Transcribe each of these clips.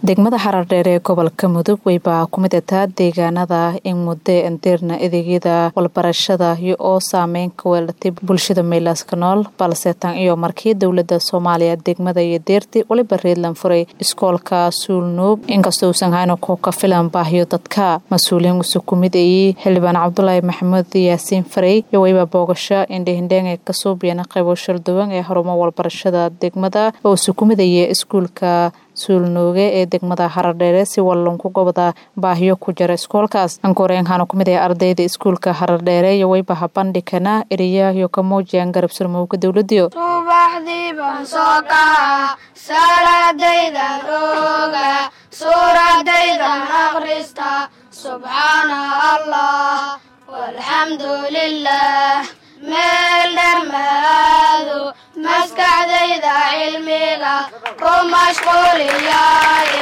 degmada Haradheer ee gobolka Mudug way baa ku mid ah deegaanada in muddo inteerna adeegyada walbarashada oo saameyn ku yeelatay bulshada meelaska nool balse tan iyo markii dawladda Soomaaliya degmada iyo deerti waliba reedlan furay iskoolka Suulnoob inkastoo uusan hayno ka filan baahiyo dadka mas'uuliyiin u kumid ay xildhibaan Cabdullaahi Maxamed Yaasiin Faray iyo wayba boogasho indhehendeen ka soo biyana qaybo shirduwan ee xarumo walbarashada degmada oo su kumid ay iskoolka Suulnooge ee degmada Haradheer si wallan ku gobada baahiyo ku jira iskoolkaas ankooreen hana kumid ay ardayda iskoolka Haradheer iyo way bandhigana eriya iyo ka muujiyaan garab surmowga dawladda subaxdii baan soo kaca salaadayda rooga suuradayda aqrista subhanallah walhamdulillah meel dhammaado maskaxdayda cilmiga ku mashquuliyaaye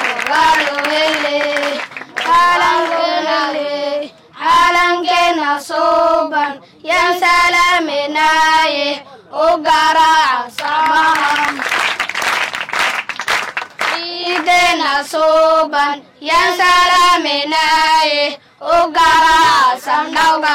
calankeena suuban yan salaaminaaye u garaaca samahan ciideena suuban yan salaaminaaye u garaaca samdhawga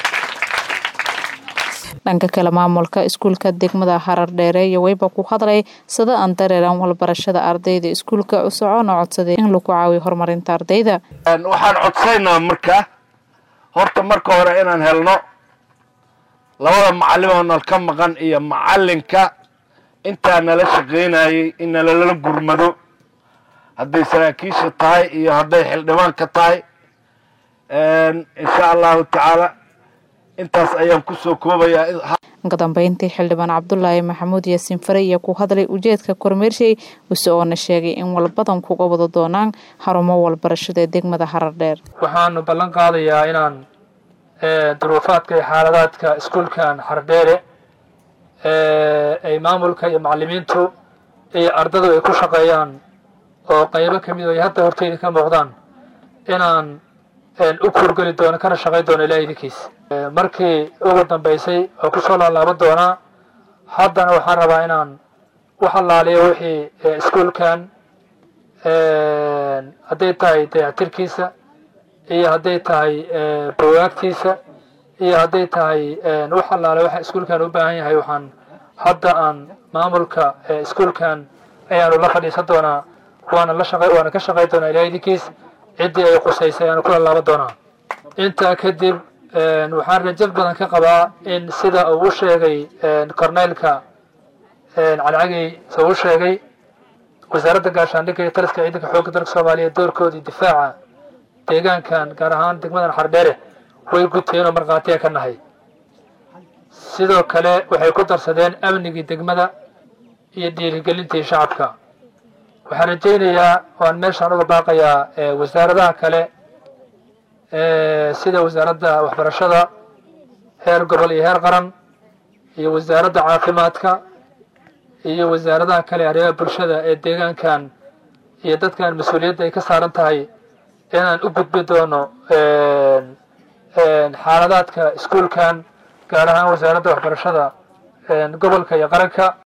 dhanka kale maamulka iskuulka degmada Haradheer iyo wayba ku hadlay sida aan dareeran walbarashada ardayda iskuulka u socon codsaday in lagu caawiyo horumarinta ardayda waxaan codsaynaa marka hore inaan helno labada macallin ka maqan iyo macallinka inta nala shaqeynayay in la gurmado haday saraakiisha tahay iyo haday xildhibaanka tahay insha Allah ta'ala intaas ayaan ku soo koobayaa ka dambeyntii xildhibaan Cabdullaahi Maxamed Yaasiin Faray ku hadlay ujeedka kormeershay oo sheegay in walbadan ku qabado doonaan xarumo walbarashada degmada Haradheer waxaan ballan qaadayaa inaan duruufaadka xaaladaadka iskuulkan Haradheer ay maamulka iyo macallimiintu iyo ardaydu ay ku shaqeeyaan oo qaybo kamid ah hadda hortayda ka muuqdaan inaan u kurgali doono kana shaqeyn doono ilaahidiis markii ugu dambeysay oo ku soo laaban doona haddana waxaan rabaa inaan wax allaaliyo wixii iskuulkan haday tahay dayactirkiisa iyo haday tahay buugaagtiisa iyo haday tahay wax allaaliyo waxa iskuulkan u baahan yahay waxaan hadda aan maamulka iskuulkan ayaanu la fadhiisan doonaa waana ka shaqeyn doonaa ilaahidiis cidii ay qusaysay aan kula laaban doonaa inta kadib waxaan rajab badan ka qabaa in sida uu sheegay korneelka calcagay soo sheegay wasaaradda gaashaandhigga iyo taliska ciidanka xoogga dalka Soomaaliya doorkooda difaaca deegaankan gaar ahaan degmada Haradheer way guteen oo marqaatiya ka nahay sidoo kale waxay ku darsadeen amniga degmada iyo dhiirigelinta shacabka waxaan rajaynayaa waan meeshaan uga baaqayaa wasaaradaha kale sida wasaaradda waxbarashada heer gobol iyo heer qaran iyo wasaaradda caafimaadka iyo wasaaradaha kale arrimaha bulshada ee deegaankan iyo dadkan mas'uuliyadda ay ka saaran tahay inaan u gudbi doono xaaladaadka iskuulkan gaar ahaan wasaaradda waxbarashada gobolka iyo qaranka